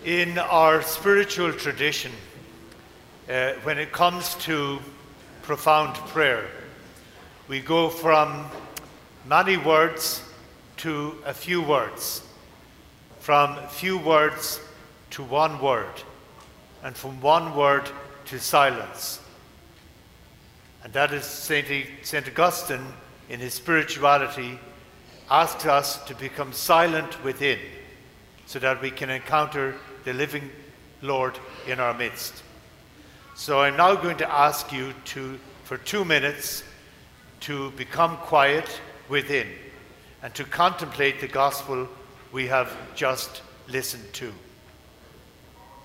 In our spiritual tradition, when it comes to profound prayer, we go from many words to a few words, from few words to one word, and from one word to silence. And that is St. Augustine, in his Spirituality, asks us to become silent within so that we can encounter the living Lord in our midst. So I'm now going to ask you for 2 minutes, to become quiet within and to contemplate the gospel we have just listened to.